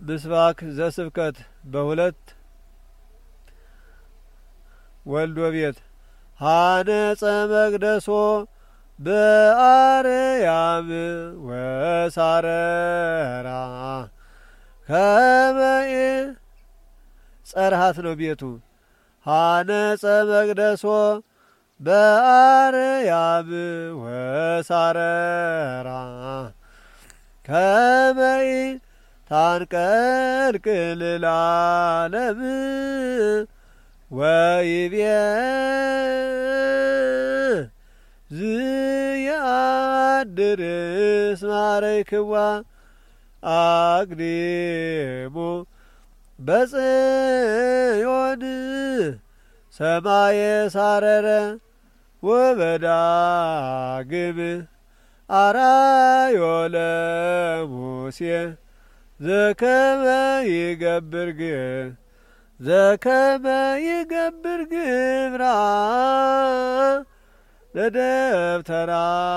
ምስባክ ዘስብከት በሁለት ወልዶ ቤት ሀነጸ መቅደሶ በአርያም ወሳረራ ከመይ ጸርሃት ነው ቤቱ ሀነጸ መቅደሶ በአርያም ወሳረራ ከመይ ታንቀልቅል ለዓለም ወይቤ ዝያድር እስማረይክዋ አቅዲሙ በጽዮን ሰማየ ሳረረ ወበዳግም አራዮ ለሙሴ ዘከመ ይገብር ግብራ ለደብተራ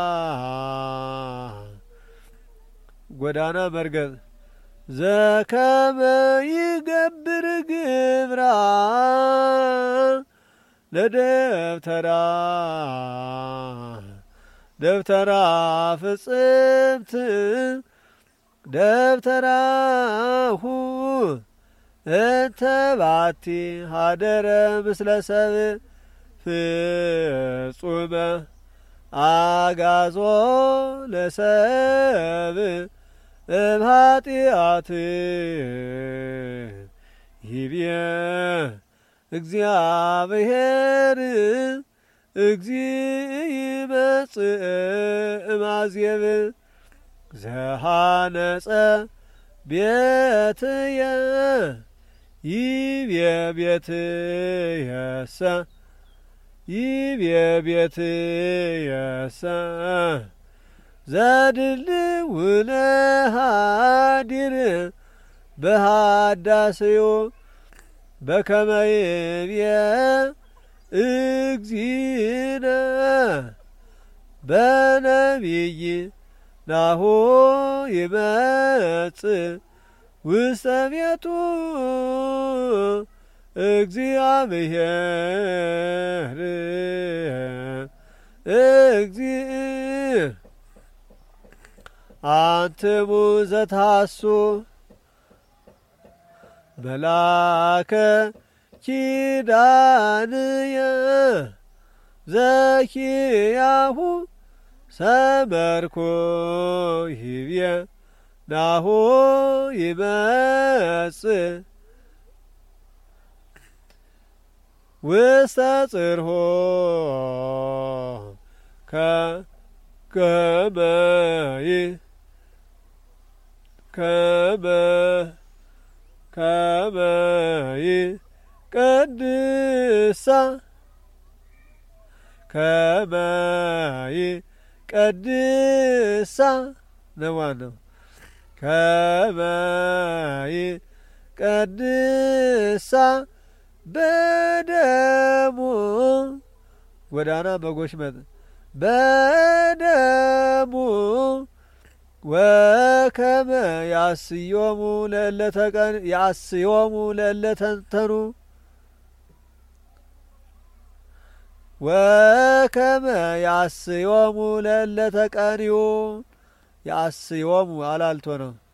ጎዳና መርገጥ ዘከመ ይገብር ግብራ ለደብተራ ደብተራ ፍጽምት ደብተራሁ እንተባቲ ሀደረ ምስለ ሰብእ ፍጹመ አጋዞ ለሰብእ እምኃጢአት ይቤ እግዚአብሔር እግዚእይመጽእ እማዜብ ዘሃነጸ ቤትየ ይቤ ቤትየሰ ዘድልው ለሃዲር በሃዳስዮ በከመ ይቤ እግዚእነ በነቢይ ናሁ ይመጽእ ውስተ ቤቱ እግዚአብሔር እግዚእ አንትሙ ዘታሱ መላከ ኪዳንየ ዘኪያሁ ሰመርኮ ይቤ ናሁ ይመጽእ ውስተ ጽርሖ ከመ ይቀድሳ ከመ ይቀድሳ ነው ዋናው ከመ ይቀድሳ በደሙ ጎዳና በጎሽ መጥ በደሙ ወከመ ያስዮሙ ለእለተንተኑ ወከመ ያስዮሙ ለእለተቀንዩ ያስዮሙ አላልቶ ነው